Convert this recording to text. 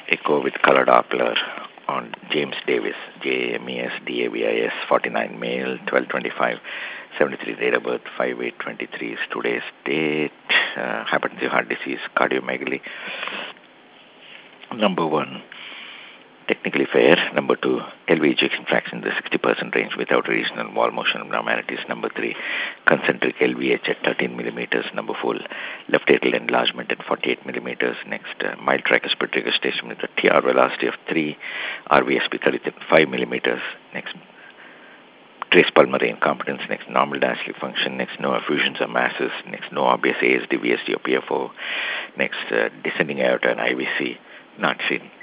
echo with color Doppler on James Davis, JAMES DAVIS, 49 male, 1225, 73 date of birth, 5823 is today's date, hypertensive heart disease, cardiomegaly. Number one, technically fair. Number two, LV ejection fraction in the 60% range without regional wall motion abnormalities. Number three, concentric LVH at 13 millimeters. Number four, left atrial enlargement at 48 millimeters. Next, mild tricuspid regurgitation with a TR velocity of 3, RVSP 35 millimeters. Next, trace pulmonary incompetence. Next, normal diastolic function. Next, no effusions or masses. Next, no obvious ASD, VSD or PFO. Next, descending aorta and IVC not seen.